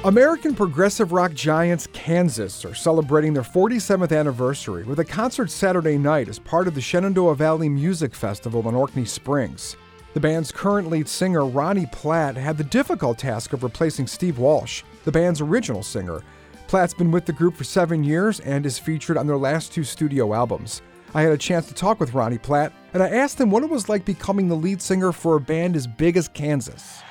American progressive rock giants Kansas are celebrating their 47th anniversary with a concert Saturday night as part of the Shenandoah Valley Music Festival in Orkney Springs. The band's current lead singer, Ronnie Platt, had the difficult task of replacing Steve Walsh, the band's original singer. Platt's been with the group for 7 years and is featured on their last 2 studio albums. I had a chance to talk with Ronnie Platt, and I asked him what it was like becoming the lead singer for a band as big as Kansas.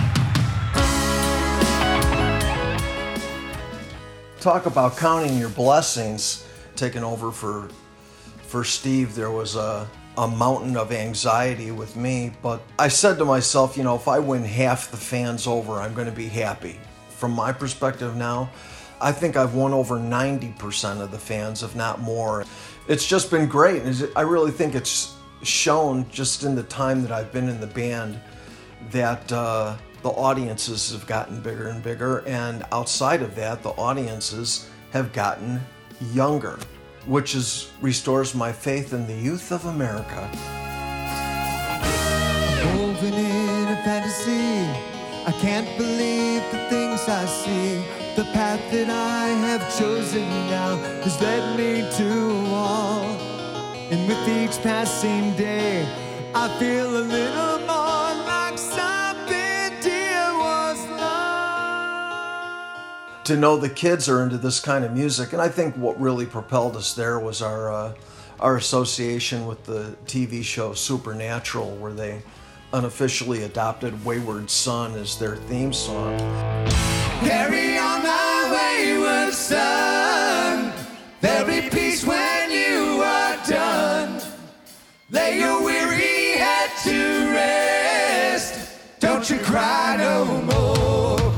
Talk about counting your blessings. Taking over for Steve, there was a mountain of anxiety with me, but I said to myself, if I win half the fans over, I'm going to be happy. From my perspective now, I think I've won over 90% of the fans, if not more. It's just been great. I really think it's shown just in the time that I've been in the band that the audiences have gotten bigger and bigger, and outside of that, the audiences have gotten younger, which restores my faith in the youth of America. Moving in a fantasy, I can't believe the things I see. The path that I have chosen now has led me to a wall. And with each passing day, I feel a little more like something dear was lost. To know the kids are into this kind of music, and I think what really propelled us there was our association with the TV show Supernatural, where they unofficially adopted Wayward Son as their theme song. Carry on my wayward son, there'll be peace when you are done. Lay your weary head to rest, don't you cry no more.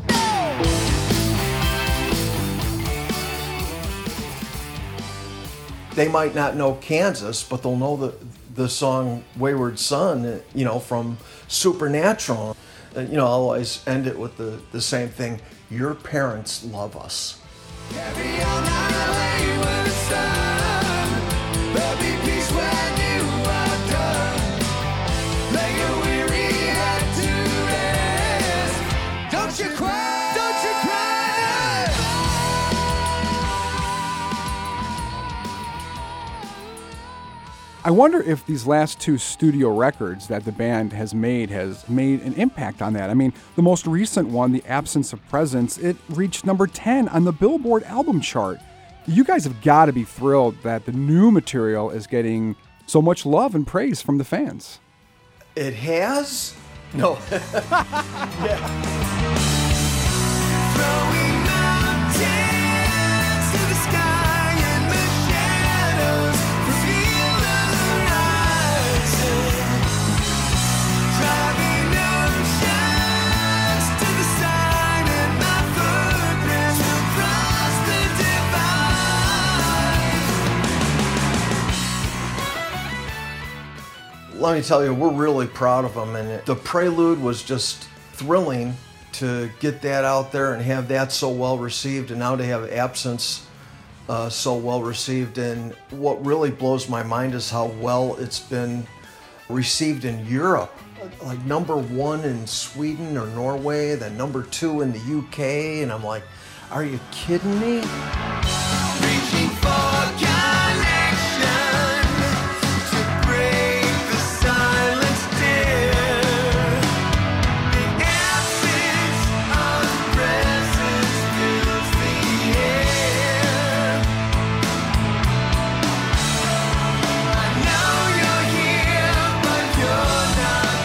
They might not know Kansas, but they'll know the song Wayward Son, from Supernatural. I'll always end it with the same thing. Your parents love us. Carry on my wayward son, there'll be peace when you are done. Lay your weary head to rest, don't you cry, don't you cry. I wonder if these last 2 studio records that the band has made an impact on that. I mean, the most recent one, The Absence of Presence, it reached number 10 on the Billboard album chart. You guys have got to be thrilled that the new material is getting so much love and praise from the fans. It has? No. Yeah. Throwing mountains to the sky and the shadows reveal the horizon. Driving oceans to the side and my footprints will cross the divide. Let me tell you, we're really proud of them, and the Prelude was just thrilling to get that out there and have that so well received, and now to have Absence so well received. And what really blows my mind is how well it's been received in Europe. Like number 1 in Sweden or Norway, then number 2 in the UK, and I'm like, are you kidding me? Reaching for connection to break the silence dear. The absence of presence fills the air. I know you're here, but you're not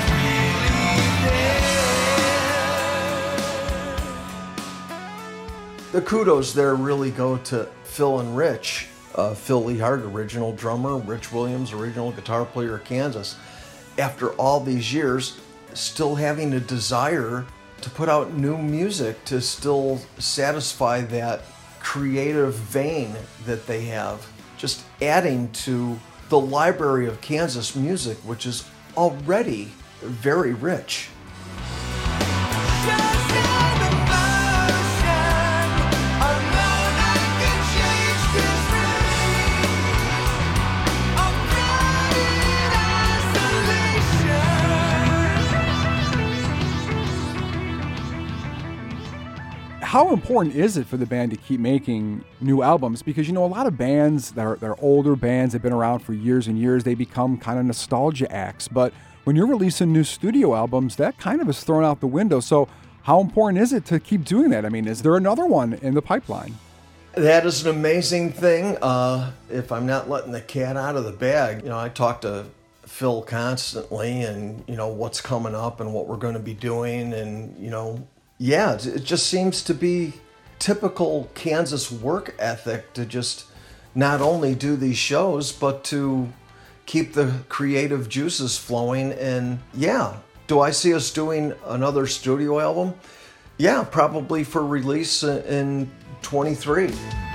really there. The kudos there really go to Phil and Rich. Phil Lehart, original drummer, Rich Williams, original guitar player of Kansas. After all these years, still having a desire to put out new music to still satisfy that creative vein that they have. Just adding to the library of Kansas music, which is already very rich. How important is it for the band to keep making new albums? Because, a lot of bands, they're older bands, they've been around for years and years, they become kind of nostalgia acts. But when you're releasing new studio albums, that kind of is thrown out the window. So how important is it to keep doing that? I mean, is there another one in the pipeline? That is an amazing thing. If I'm not letting the cat out of the bag, I talk to Phil constantly and, what's coming up and what we're going to be doing. And, yeah, it just seems to be typical Kansas work ethic to just not only do these shows, but to keep the creative juices flowing. And yeah, do I see us doing another studio album? Yeah, probably for release in 23.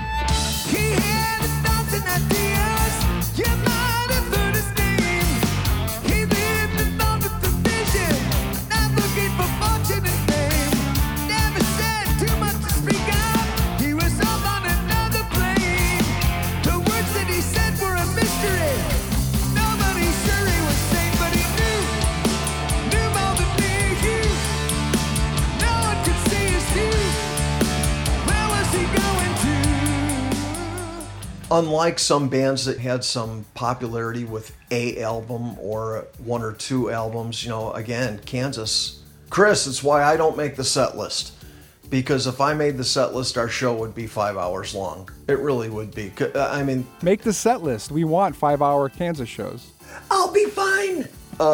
Unlike some bands that had some popularity with a album or one or two albums, again, Kansas. Chris, it's why I don't make the set list. Because if I made the set list, our show would be 5 hours long. It really would be. I mean... Make the set list. We want 5-hour Kansas shows. I'll be fine!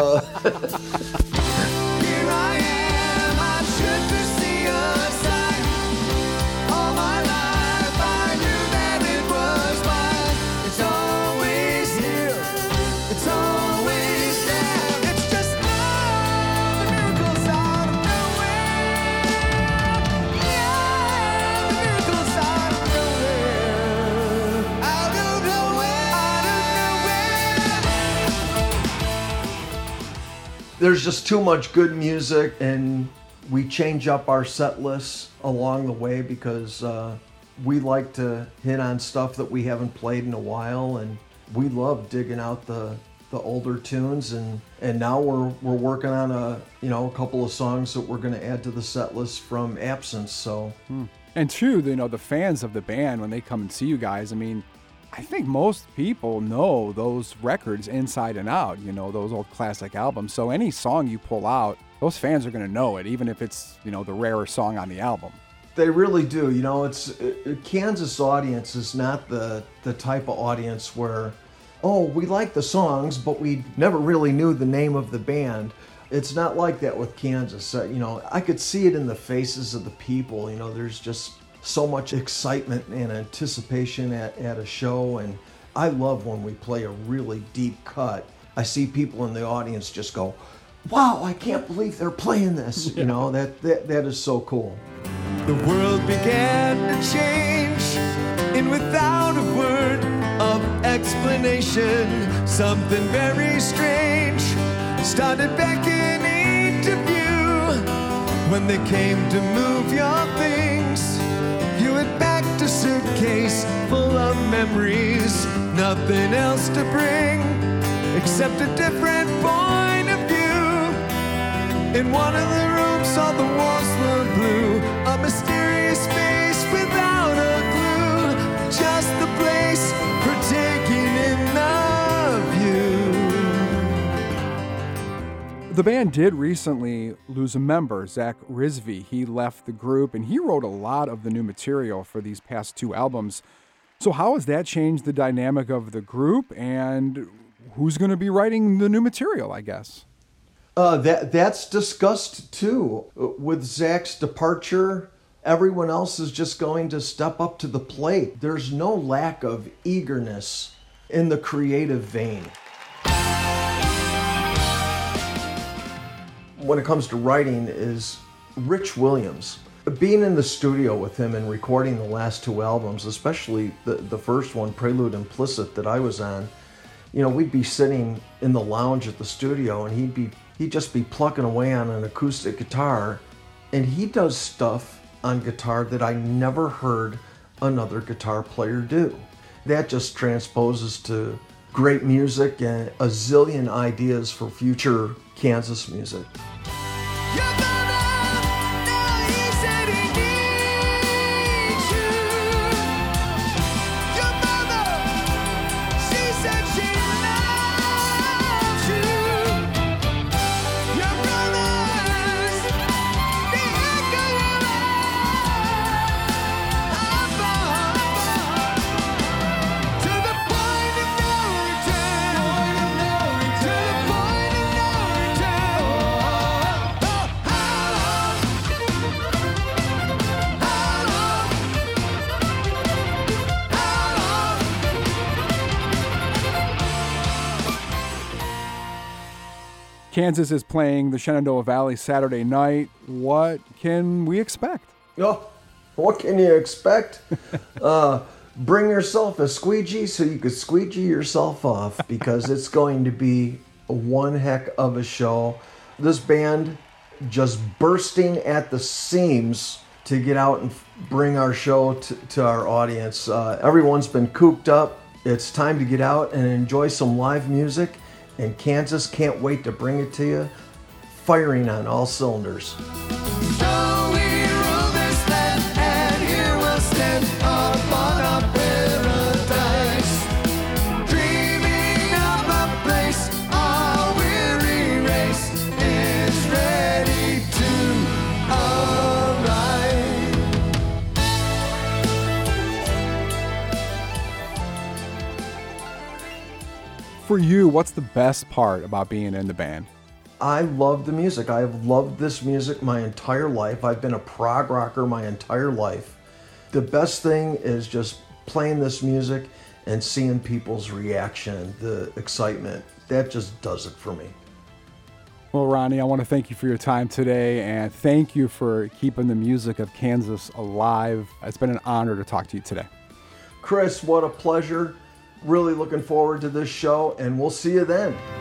There's just too much good music, and we change up our set lists along the way because we like to hit on stuff that we haven't played in a while, and we love digging out the older tunes, and now we're working on a couple of songs that we're going to add to the set list from Absence. So, and too, the fans of the band, when they come and see you guys, I mean, I think most people know those records inside and out, those old classic albums. So any song you pull out, those fans are going to know it, even if it's, the rarer song on the album. They really do. Kansas audience is not the type of audience where, we like the songs, but we never really knew the name of the band. It's not like that with Kansas. I could see it in the faces of the people. There's just so much excitement and anticipation at a show, and I love when we play a really deep cut. I see people in the audience just go, wow, I can't believe they're playing this. That is so cool. The world began to change, and without a word of explanation, something very strange started beckoning to view. When they came to move your things, you had packed a suitcase full of memories, nothing else to bring except a different point of view. In one of the rooms, all the walls were blue, a mysterious space without a clue, just the place for taking in the view. The band did recently lose a member, Zach Rizvi. He left the group, and he wrote a lot of the new material for these past two albums. So how has that changed the dynamic of the group, and who's going to be writing the new material, I guess? That's discussed, too. With Zach's departure, everyone else is just going to step up to the plate. There's no lack of eagerness in the creative vein. When it comes to writing is Rich Williams. Being in the studio with him and recording the last two albums, especially the first one, Prelude Implicit, that I was on, we'd be sitting in the lounge at the studio and he'd just be plucking away on an acoustic guitar, and he does stuff on guitar that I never heard another guitar player do. That just transposes to great music and a zillion ideas for future Kansas music. Your brother, now he's heading east. Kansas is playing the Shenandoah Valley Saturday night. What can we expect? Oh, what can you expect? Bring yourself a squeegee so you could squeegee yourself off, because it's going to be one heck of a show. This band just bursting at the seams to get out and bring our show to our audience. Everyone's been cooped up. It's time to get out and enjoy some live music, and Kansas can't wait to bring it to you, firing on all cylinders. So we rule this land, and here we'll stand upon our paradise, dreaming of a place our weary race is ready to arrive. For you, what's the best part about being in the band? I love the music. I have loved this music my entire life. I've been a prog rocker my entire life. The best thing is just playing this music and seeing people's reaction, the excitement. That just does it for me. Well, Ronnie, I want to thank you for your time today, and thank you for keeping the music of Kansas alive. It's been an honor to talk to you today. Chris, what a pleasure. Really looking forward to this show, and we'll see you then.